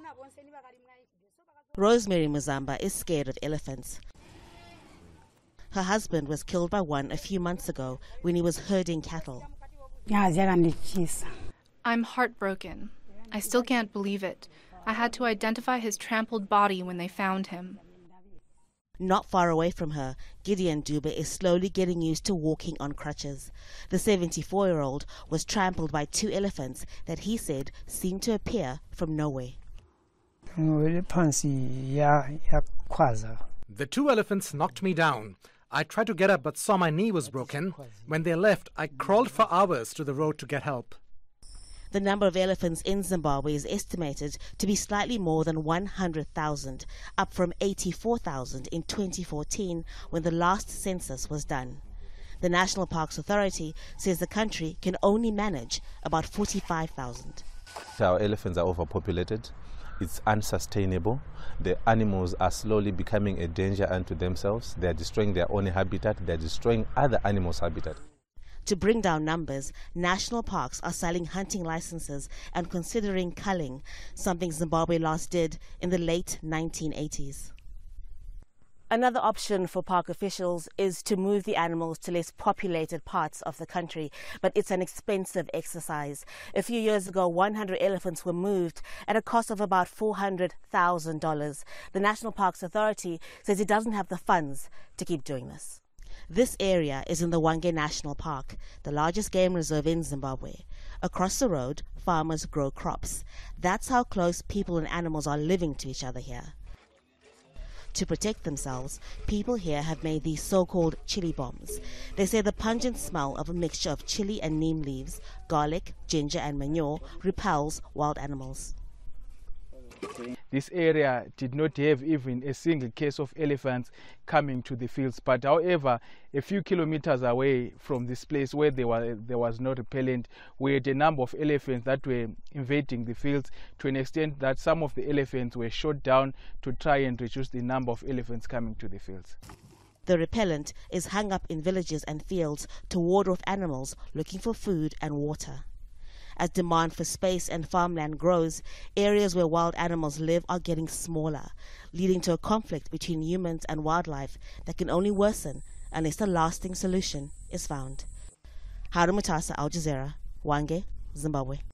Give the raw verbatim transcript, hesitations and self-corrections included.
Rosemary Muzamba is scared of elephants. Her husband was killed by one a few months ago when he was herding cattle. I'm heartbroken. I still can't believe it. I had to identify his trampled body when they found him. Not far away from her, Gideon Dube is slowly getting used to walking on crutches. The seventy-four-year-old was trampled by two elephants that he said seemed to appear from nowhere. The two elephants knocked me down. I tried to get up but saw my knee was broken. When they left, I crawled for hours to the road to get help. The number of elephants in Zimbabwe is estimated to be slightly more than one hundred thousand, up from eighty-four thousand in twenty fourteen when the last census was done. The National Parks Authority says the country can only manage about forty-five thousand. Our elephants are overpopulated. It's unsustainable. The animals are slowly becoming a danger unto themselves. They are destroying their own habitat. They are destroying other animals' habitat. To bring down numbers, national parks are selling hunting licenses and considering culling, something Zimbabwe last did in the late nineteen eighties. Another option for park officials is to move the animals to less populated parts of the country, but it's an expensive exercise. A few years ago, one hundred elephants were moved at a cost of about four hundred thousand dollars. The National Parks Authority says it doesn't have the funds to keep doing this. This area is in the Hwange National Park, the largest game reserve in Zimbabwe. Across the road, farmers grow crops. That's how close people and animals are living to each other here. To protect themselves, people here have made these so-called chili bombs. They say the pungent smell of a mixture of chili and neem leaves, garlic, ginger and manure repels wild animals. This area did not have even a single case of elephants coming to the fields, but however, a few kilometers away from this place where there was, there was no repellent, we had a number of elephants that were invading the fields to an extent that some of the elephants were shot down to try and reduce the number of elephants coming to the fields. The repellent is hung up in villages and fields to ward off animals looking for food and water. As demand for space and farmland grows, areas where wild animals live are getting smaller, leading to a conflict between humans and wildlife that can only worsen unless a lasting solution is found. Haru Mutasa, Al Jazeera, Hwange, Zimbabwe.